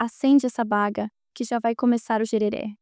acende essa baga que já vai começar o gereré.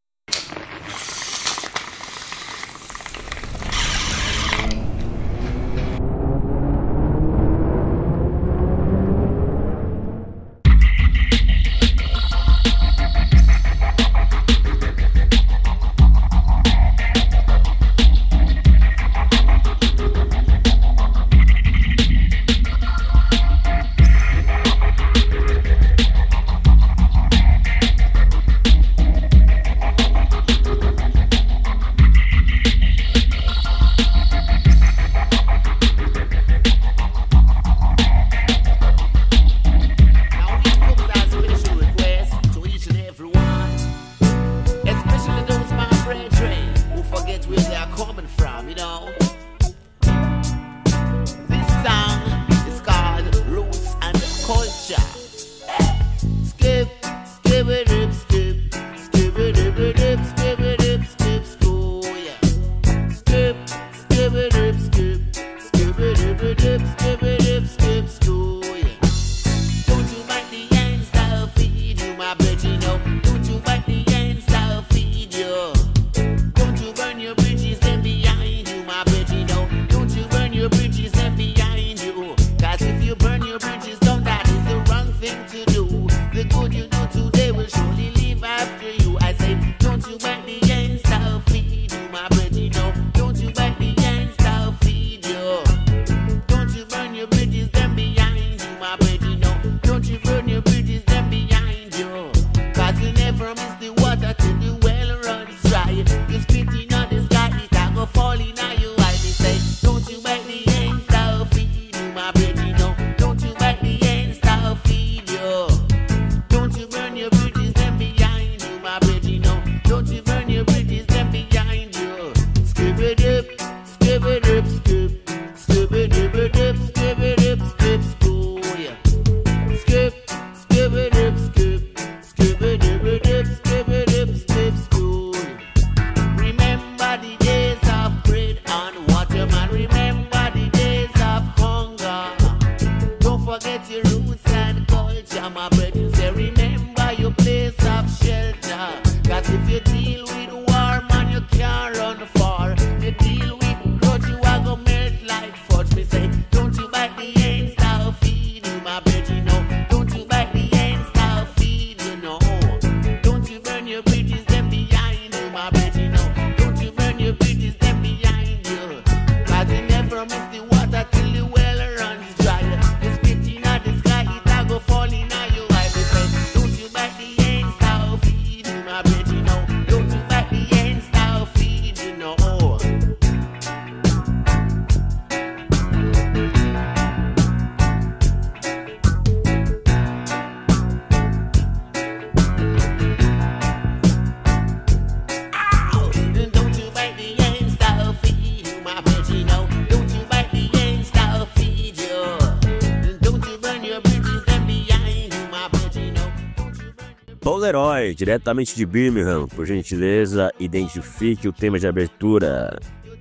Polaroid, diretamente de Birmingham, por gentileza, identifique o tema de abertura.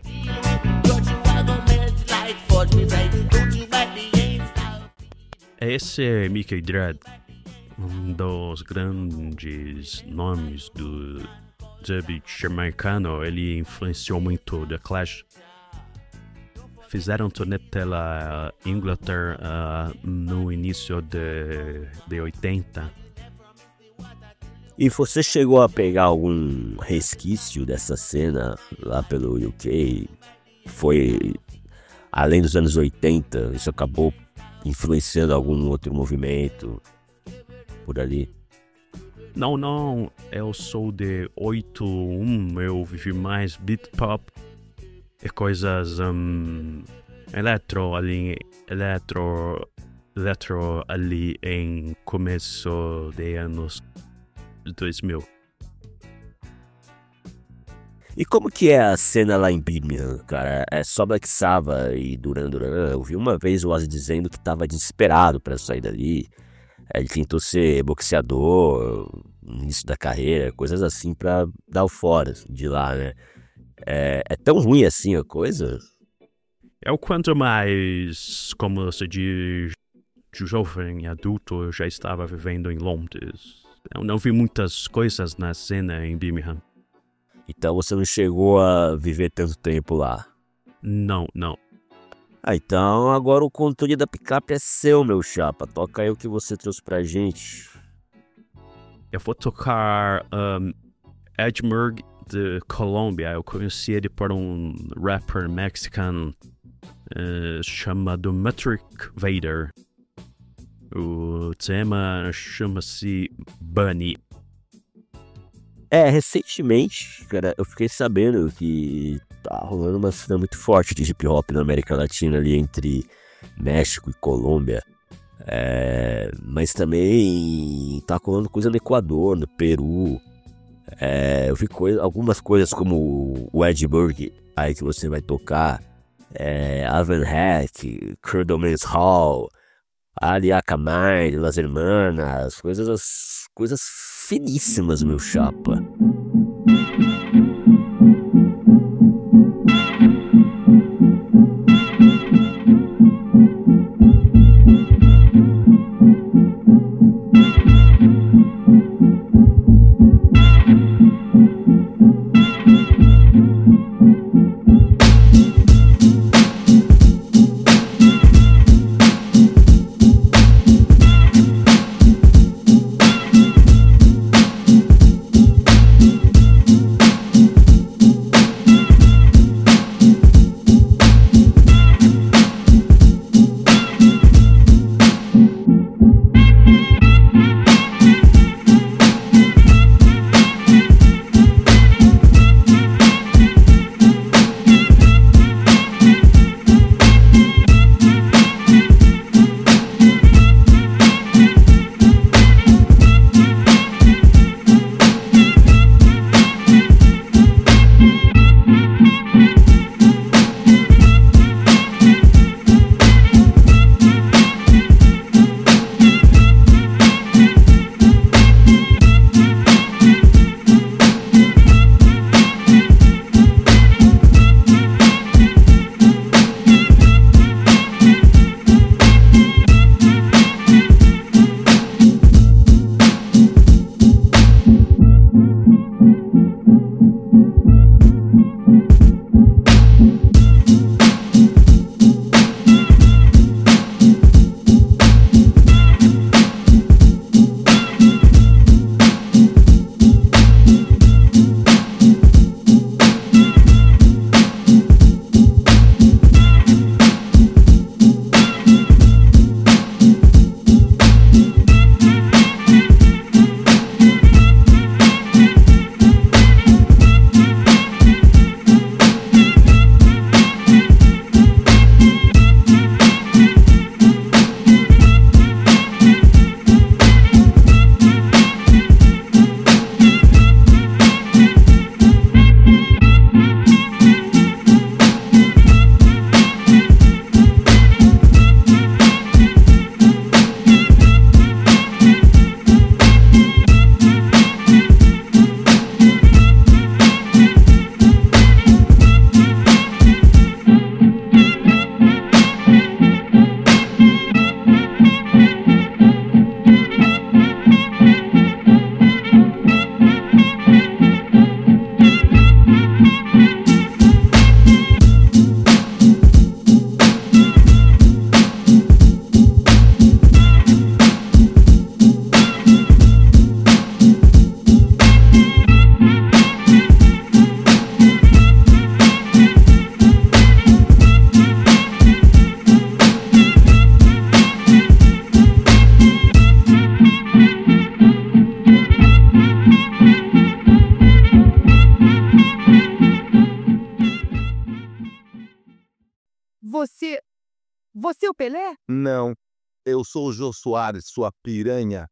Esse é Mickey Dread, um dos grandes nomes do dub jamaicano. Ele influenciou muito The Clash. Fizeram turnê pela Inglaterra no início de 80. E você chegou a pegar algum resquício dessa cena lá pelo UK? Foi além dos anos 80, isso acabou influenciando algum outro movimento por ali? Não, eu sou de 81, eu vivi mais beat pop e coisas eletro ali em começo de anos 2000. E como que é a cena lá em Birmingham, cara? É só Black Sabbath e Duran Duran? Eu vi uma vez o Ozzy dizendo que tava desesperado pra sair dali. Ele tentou ser boxeador no início da carreira, coisas assim pra dar o fora de lá, né? É tão ruim assim a coisa? Eu quanto mais, como se diz, jovem adulto, eu já estava vivendo em Londres. Eu não vi muitas coisas na cena em Birmingham. Então você não chegou a viver tanto tempo lá. Não. Então agora o controle da picape é seu, meu chapa. Toca aí o que você trouxe pra gente. Eu vou tocar Edmurg de Colômbia. Eu conheci ele por um rapper mexicano chamado Metric Vader. O tema chama-se Bunny. Recentemente, cara, eu fiquei sabendo que tá rolando uma cena muito forte de hip hop na América Latina ali entre México e Colômbia. Mas também tá rolando coisa no Equador, no Peru. Eu vi algumas coisas como o Edmurg, aí que você vai tocar, Alvin Hack, Curdleman's Hall, Ali Akamai, Las Hermanas, coisas finíssimas, meu chapa. Você é o Pelé? Não, eu sou o Jô Soares, sua piranha.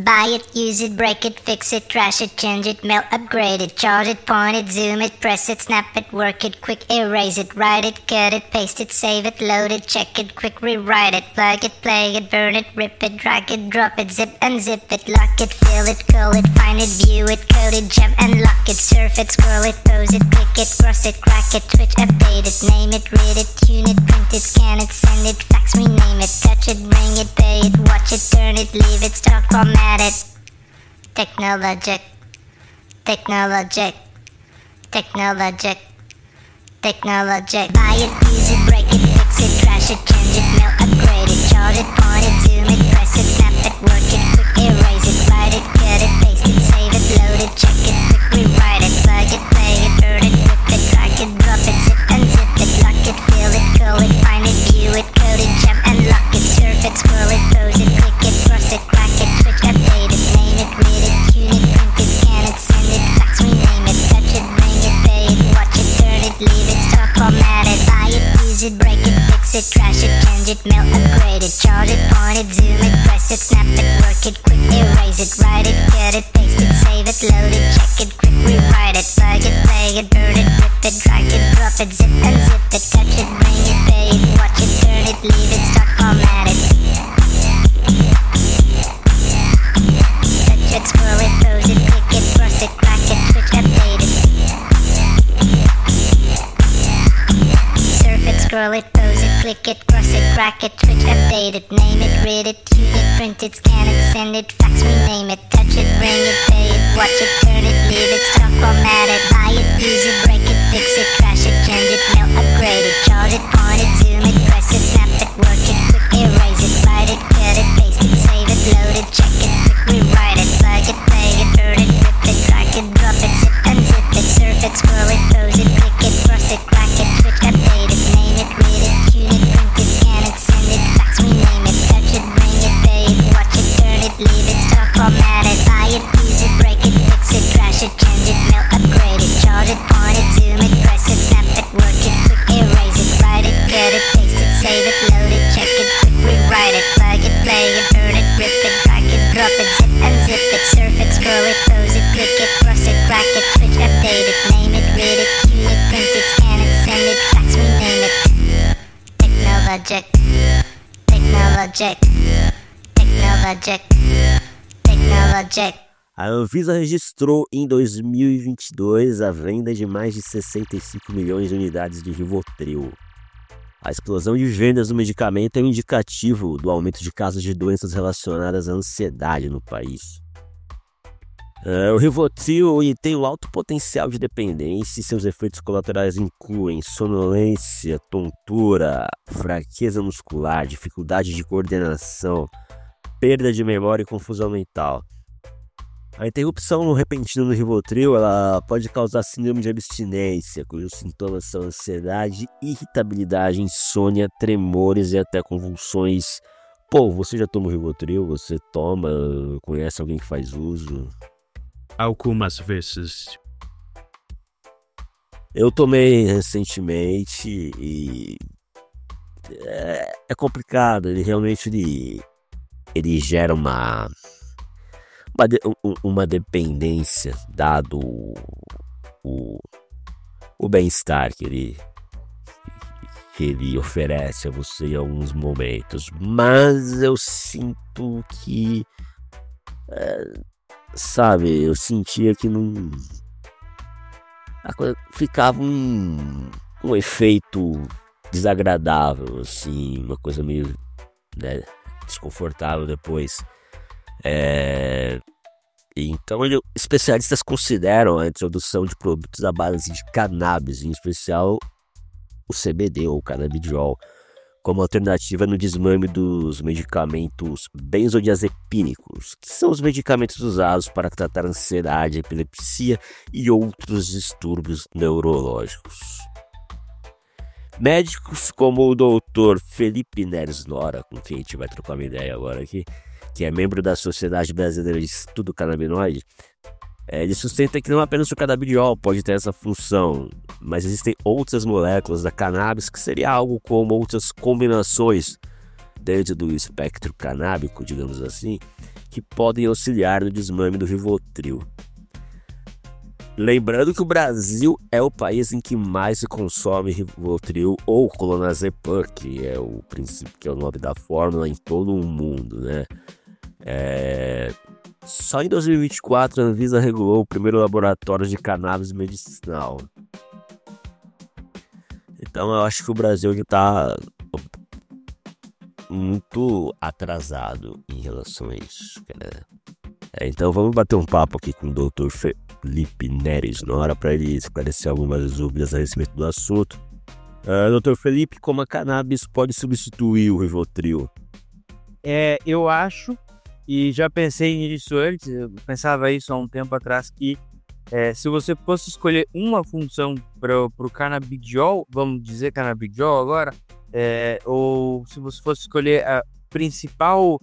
Buy it, use it, break it, fix it, trash it, change it, melt, upgrade it, charge it, point it, zoom it, press it, snap it, work it, quick erase it, write it, cut it, paste it, save it, load it, check it, quick rewrite it, plug it, play it, burn it, rip it, drag it, drop it, zip unzip it, lock it, fill it, call it, find it, view it, code it, jump and lock it, surf it, scroll it, pose it, click it, cross it, crack it, switch, update it, name it, read it, tune it, print it, scan it, send it, fax, rename it, touch it, bring it, pay it, watch it, turn it, leave it, stock, format it. Technologic, technologic, technologic, technologic. Buy it, use it, break it, fix it, trash it, change it, melt, upgrade it, charge it, point it, zoom it, press it, snap it, work it, quick erase it, write it, cut it, paste it, save it, load it, check it, quick rewrite it, plug it, play it, burn it, rip it, drag it, drop it, zip unzip it, lock it, fill it, call it, find it, view it, code it, jump and lock it, surf it, scroll it, pose it, click it, cross it, crack it, switch, update it, name it, read it, tune it, print it, scan it, send it, fax, rename it, touch it, bring it, pay it, watch it, turn it, leave it, stock, format it, buy it, use it, break it, fix it, trash it, change it, melt, upgrade it, charge it, point it, zoom it, press it, snap it, work it, quick erase it, write it, cut it, paste it, save it, load it, check it, quick rewrite it, plug it, play it, burn it, rip it, drag it, drop it, zip unzip it, touch it, bring it, pay it, watch it, turn it, leave it, stock, format it. Touch it, scroll it, pose it, click it, cross it, crack it, switch, update it. Surf it, scroll it, pose it, click it, cross it, crack it, switch, update it, name it, read it, tune it, print it, scan it, send it, fax, rename it, touch it, bring it, pay it, watch it, turn it, leave it, stock, format it, buy it, use it, break it, fix it, trash it, change it, melt, upgrade it, charge it, point it, zoom it, press it, snap it, work it, quick erase it, write it, cut it, paste it, save it, load it, check it, quick rewrite it, plug it, play it, burn it, rip it, drag it, drop it, zip unzip it, surf it, scroll it, pose it, click it, cross it, crack it, switch, update it, name it, read it, tune it, print it, scan it, send it, fax, rename it, touch it, bring it, pay it, watch it, turn it, leave it, stock, format it, buy it, use it, break it, fix it, trash it, change it, melt, upgrade it, charge it, point it, zoom it, press it, snap it, work it, quick erase it, write it, cut it, paste it, save it, load it, check it, quick rewrite it, plug it, play it, burn it, rip it, drag it, drop it, zip unzip it, surf it, scroll it, pose it, click it, cross it, crack it, switch, update it, name it, read it, tune it, print it, scan it, send it, fax, rename it. Technologic, technologic, technologic, technologic. A Anvisa registrou em 2022 a venda de mais de 65 milhões de unidades de Rivotril. A explosão de vendas do medicamento é um indicativo do aumento de casos de doenças relacionadas à ansiedade no país. O Rivotril tem um alto potencial de dependência e seus efeitos colaterais incluem sonolência, tontura, fraqueza muscular, dificuldade de coordenação, perda de memória e confusão mental. A interrupção repentina do Rivotril ela pode causar síndrome de abstinência, cujos sintomas são ansiedade, irritabilidade, insônia, tremores e até convulsões. Pô, você já toma Rivotril? Você toma? Conhece alguém que faz uso? Algumas vezes. Eu tomei recentemente e é complicado. Ele realmente ele gera uma dependência, dado o bem-estar que ele oferece a você em alguns momentos. Mas eu sinto que eu sentia que não ficava um efeito desagradável, assim, uma coisa meio, né, desconfortável depois. Então, especialistas consideram a introdução de produtos à base de cannabis, em especial o CBD ou canabidiol, como alternativa no desmame dos medicamentos benzodiazepínicos, que são os medicamentos usados para tratar ansiedade, epilepsia e outros distúrbios neurológicos. Médicos como o Dr. Felipe Neres Nora, com quem a gente vai trocar uma ideia agora aqui, que é membro da Sociedade Brasileira de Estudo Canabinoide, ele sustenta que não apenas o canabidiol pode ter essa função, mas existem outras moléculas da cannabis que seria algo como outras combinações dentro do espectro canábico, digamos assim, que podem auxiliar no desmame do Rivotril. Lembrando que o Brasil é o país em que mais se consome Rivotril ou clonazepam, que é o princípio, que é o nome da fórmula em todo o mundo, né? Só em 2024 a Anvisa regulou o primeiro laboratório de cannabis medicinal. Então eu acho que o Brasil está muito atrasado em relação a isso, cara. Então vamos bater um papo aqui com o Dr. Felipe Neres na hora para ele esclarecer algumas dúvidas a respeito do assunto. Dr. Felipe, como a cannabis pode substituir o Rivotril? Eu acho, e já pensei nisso antes, eu pensava isso há um tempo atrás, que se você fosse escolher uma função para o canabidiol, vamos dizer canabidiol agora, ou se você fosse escolher a principal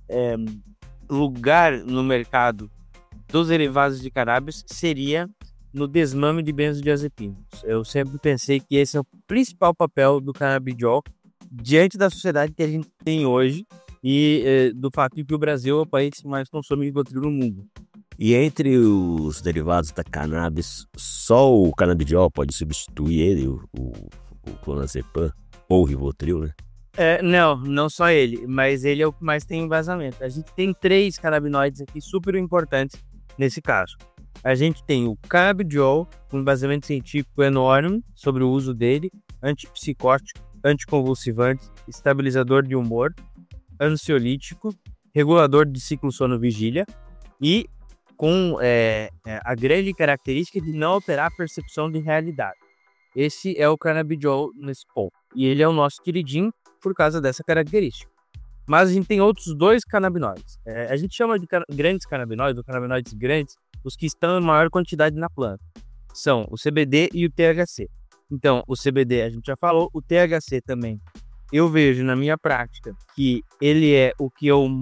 lugar no mercado dos derivados de cannabis, seria no desmame de benzodiazepinas. Eu sempre pensei que esse é o principal papel do canabidiol diante da sociedade que a gente tem hoje e do fato de que o Brasil é o país que mais consome Rivotril no mundo. E entre os derivados da cannabis, só o canabidiol pode substituir ele, o clonazepam ou o Rivotril, né? Não só ele, mas ele é o que mais tem embasamento. A gente tem 3 canabinoides aqui super importantes nesse caso. A gente tem o canabidiol, um embasamento científico enorme sobre o uso dele, antipsicótico, anticonvulsivante, estabilizador de humor, ansiolítico, regulador de ciclo sono-vigília e com a grande característica de não alterar a percepção de realidade. Esse é o canabidiol nesse ponto. E ele é o nosso queridinho por causa dessa característica. Mas a gente tem outros 2 canabinoides. A gente chama de grandes canabinoides, ou canabinoides grandes, os que estão em maior quantidade na planta. São o CBD e o THC. Então, o CBD a gente já falou, o THC também. Eu vejo na minha prática que ele é o que eu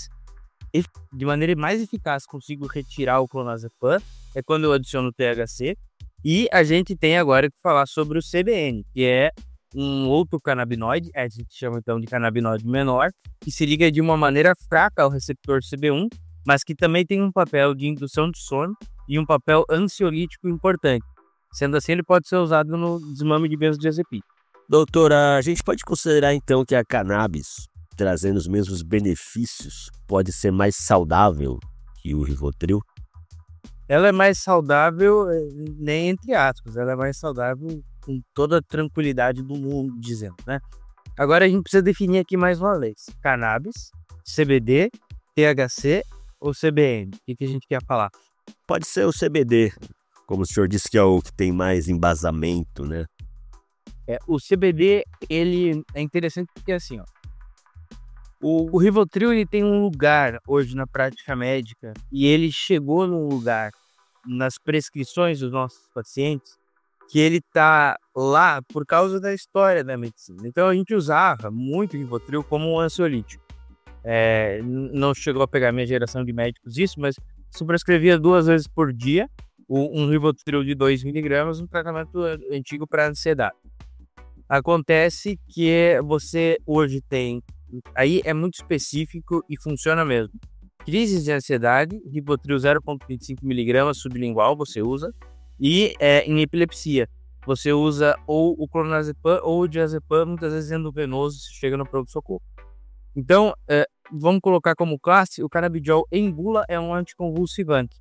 de maneira mais eficaz consigo retirar o clonazepam, é quando eu adiciono o THC. E a gente tem agora que falar sobre o CBN, que é um outro canabinoide, a gente chama então de canabinoide menor, que se liga de uma maneira fraca ao receptor CB1, mas que também tem um papel de indução de sono e um papel ansiolítico importante. Sendo assim, ele pode ser usado no desmame de benzodiazepina. Doutora, a gente pode considerar então que a cannabis, trazendo os mesmos benefícios, pode ser mais saudável que o Rivotril? Ela é mais saudável, nem entre aspas, ela é mais saudável com toda a tranquilidade do mundo, dizendo, né? Agora a gente precisa definir aqui mais uma vez. Cannabis, CBD, THC ou CBN? O que a gente quer falar? Pode ser o CBD, como o senhor disse que é o que tem mais embasamento, né? O CBD, ele é interessante porque assim, ó, o Rivotril ele tem um lugar hoje na prática médica e ele chegou num lugar nas prescrições dos nossos pacientes que ele tá lá por causa da história da medicina. Então a gente usava muito o Rivotril como um ansiolítico. Não chegou a pegar minha geração de médicos isso, mas se prescrevia 2 vezes por dia um Rivotril de 2 mg, um tratamento antigo para ansiedade. Acontece que você hoje tem, aí é muito específico e funciona mesmo. Crises de ansiedade, Rivotril 0,25 mg sublingual você usa, e em epilepsia você usa ou o clonazepam ou o diazepam, muitas vezes endovenoso, se chega no pronto-socorro. Então, vamos colocar como classe, o canabidiol em bula é um anticonvulsivante.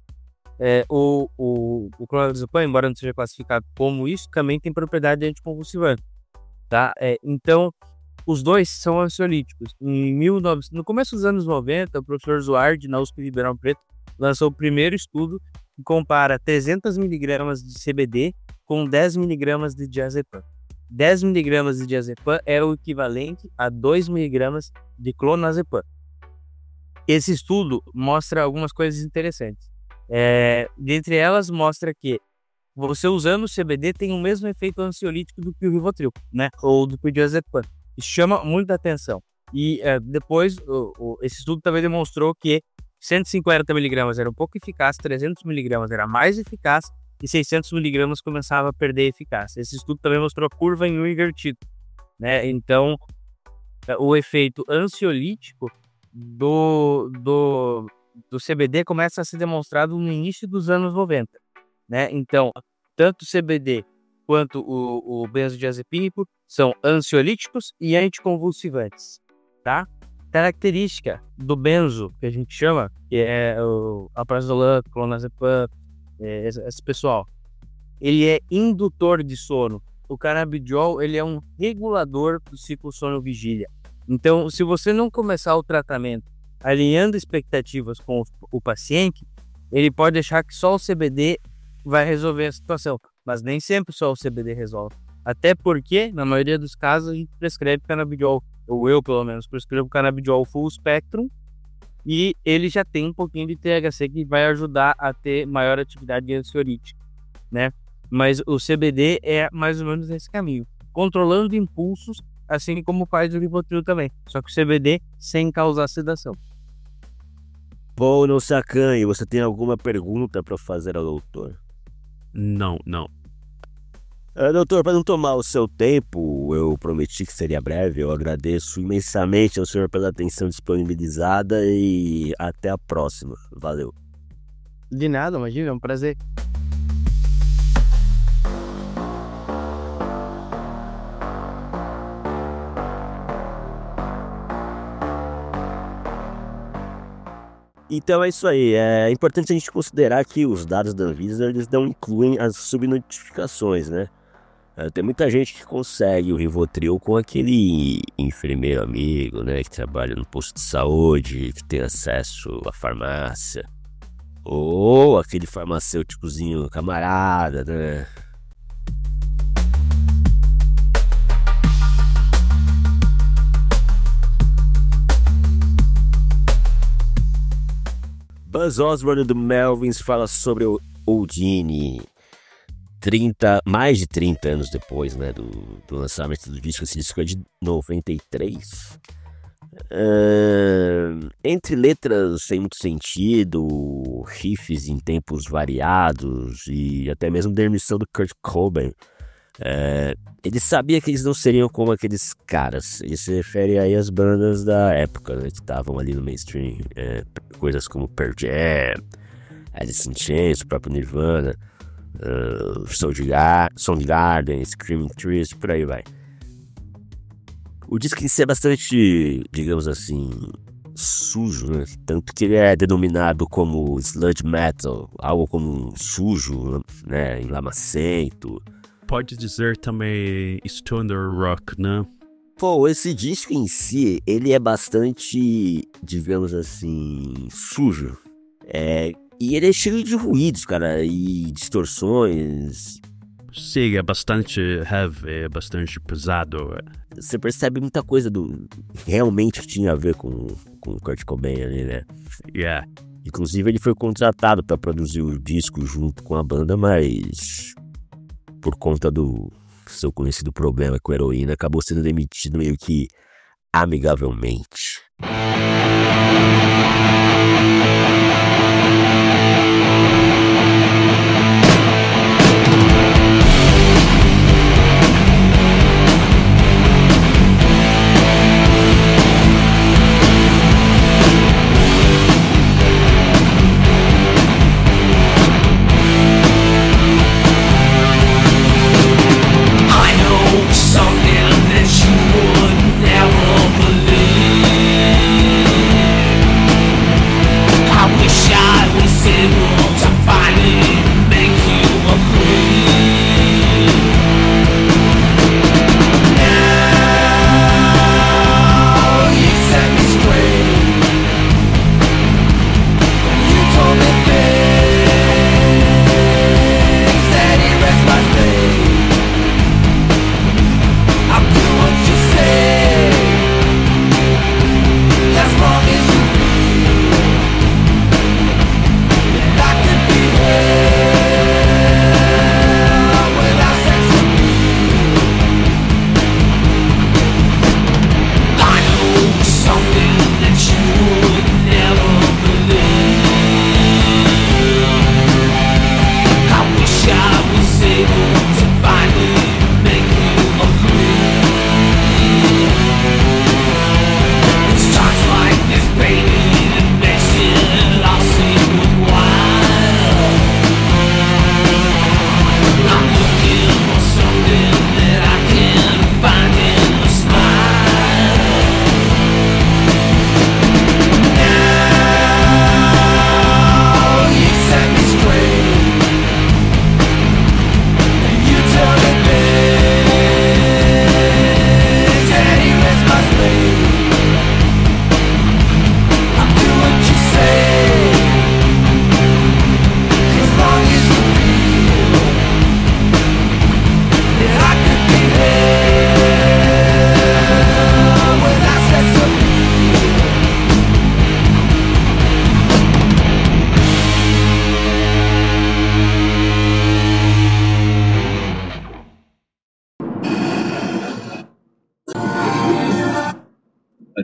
O clonazepam, embora não seja classificado como isso, também tem propriedade de anticonvulsivante. Tá? Então, os dois são ansiolíticos. No começo dos anos 90, o professor Zuardi, na USP de Ribeirão Preto, lançou o primeiro estudo que compara 300 mg de CBD com 10 mg de diazepam. 10 mg de diazepam é o equivalente a 2 mg de clonazepam. Esse estudo mostra algumas coisas interessantes. Dentre elas, mostra que você usando o CBD tem o mesmo efeito ansiolítico do que o Rivotril, né? Ou do que o diazepam. Isso chama muita atenção. E depois, esse estudo também demonstrou que 150 mg era um pouco eficaz, 300 mg era mais eficaz e 600 mg começava a perder eficácia. Esse estudo também mostrou a curva em U invertido, né? Então, o efeito ansiolítico do CBD começa a ser demonstrado no início dos anos 90, né? Então, tanto o CBD quanto o benzodiazepínico são ansiolíticos e anticonvulsivantes, tá? Característica do benzo, que a gente chama, que é o alprazolam, clonazepam, esse pessoal, ele é indutor de sono. O canabidiol, ele é um regulador do ciclo sono-vigília. Então, se você não começar o tratamento alinhando expectativas com o paciente, ele pode achar que só o CBD vai resolver a situação, mas nem sempre só o CBD resolve. Até porque, na maioria dos casos, a gente prescreve canabidiol, ou eu, pelo menos, prescrevo canabidiol full spectrum, e ele já tem um pouquinho de THC que vai ajudar a ter maior atividade ansiolítica, né? Mas o CBD é mais ou menos nesse caminho, controlando impulsos, assim como faz o Rivotril também, só que o CBD sem causar sedação. Bom, não se acanhe, você tem alguma pergunta para fazer ao doutor? Não. Doutor, para não tomar o seu tempo, eu prometi que seria breve. Eu agradeço imensamente ao senhor pela atenção disponibilizada e até a próxima. Valeu. De nada, imagina, é um prazer. Então é isso aí, é importante a gente considerar que os dados da Anvisa eles não incluem as subnotificações, né? Tem muita gente que consegue o Rivotril com aquele enfermeiro amigo, né? Que trabalha no posto de saúde, que tem acesso à farmácia. Ou aquele farmacêuticozinho camarada, né? Buzz Osborne do Melvins fala sobre o Houdini, mais de 30 anos depois, né, do lançamento do disco. Esse disco é de 93. Entre letras sem muito sentido, riffs em tempos variados e até mesmo demissão do Kurt Cobain, ele sabia que eles não seriam como aqueles caras. Ele se refere aí às bandas da época, né, que estavam ali no mainstream, coisas como Pearl Jam, Alice in Chains, o próprio Nirvana, Soundgarden, Screaming Trees, por aí vai. O disco em si é bastante, digamos assim, sujo, né? Tanto que ele é denominado como sludge metal, algo como sujo, né? Enlamacento. Pode dizer também stoner rock, né? Pô, esse disco em si, ele é bastante, digamos assim, sujo. E ele é cheio de ruídos, cara, e distorções. Sim, é bastante heavy, é bastante pesado. Você percebe muita coisa realmente que tinha a ver com o Kurt Cobain ali, né? Yeah. Inclusive ele foi contratado para produzir o disco junto com a banda, mas por conta do seu conhecido problema com heroína, acabou sendo demitido meio que amigavelmente. I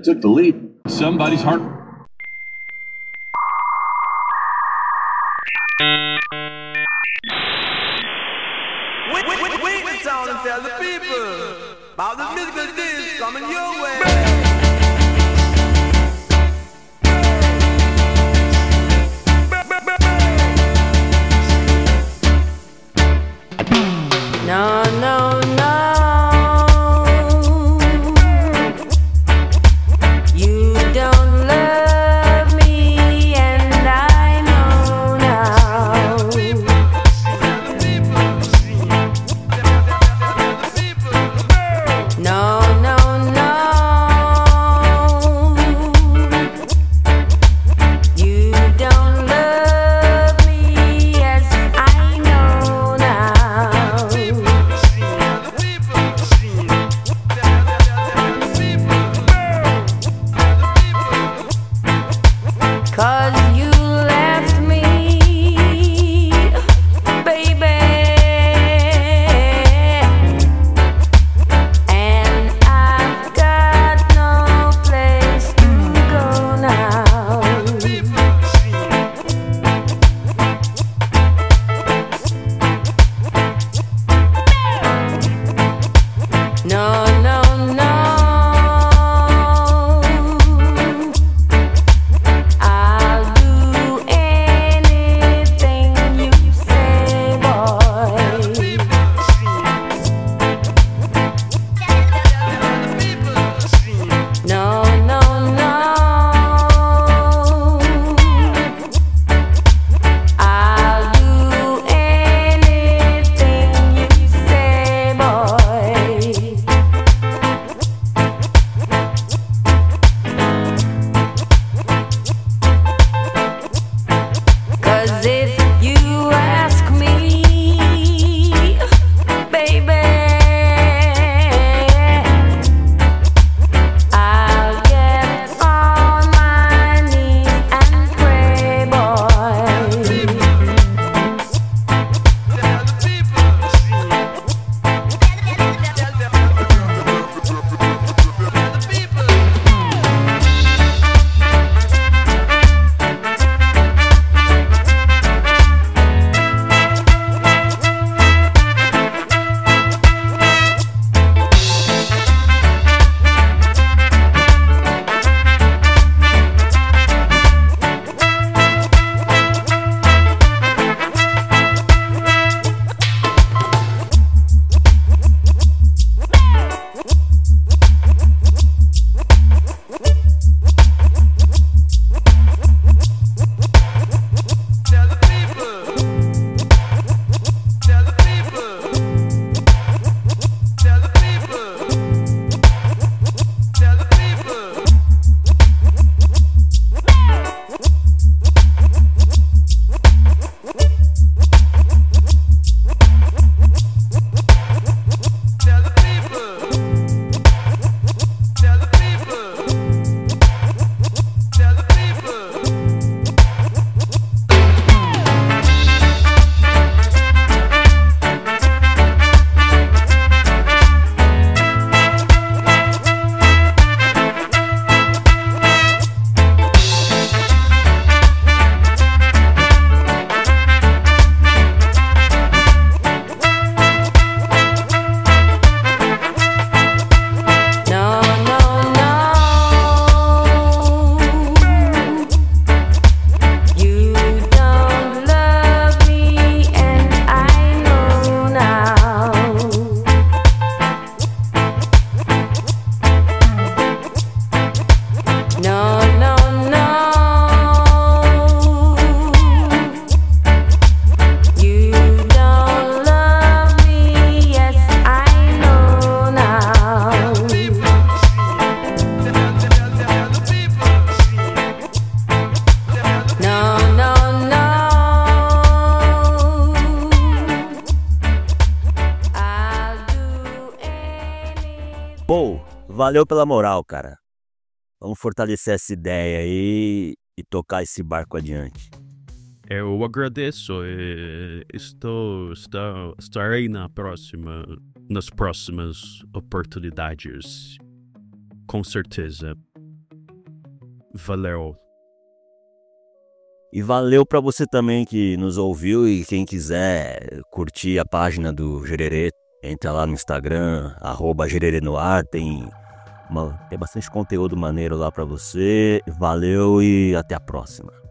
that took the lead. Somebody's heart. Wait the town and tell the people about the musical disc coming your way. No, no, no. You don't love me, and I know now. No, no, no. You don't love me as I know now. 'Cause you left me, baby, and I've got no place to go now. No, no, no. I'll do anything you say, boy. No, no, no. I'll do anything you say, boy. 'Cause if you ask me, baby, I'll get on my knees and pray, boy. No, no, no. You don't love me, and I know now. No, no, no. You don't love me, yes, I know now. No, no, no. I'll do anything. Pô, valeu pela moral, cara. Vamos fortalecer essa ideia aí e tocar esse barco adiante. Eu agradeço. Estarei nas próximas oportunidades. Com certeza. Valeu. E valeu pra você também que nos ouviu, e quem quiser curtir a página do Gererê, entra lá no Instagram, @gererenoar, tem bastante conteúdo maneiro lá pra você. Valeu e até a próxima.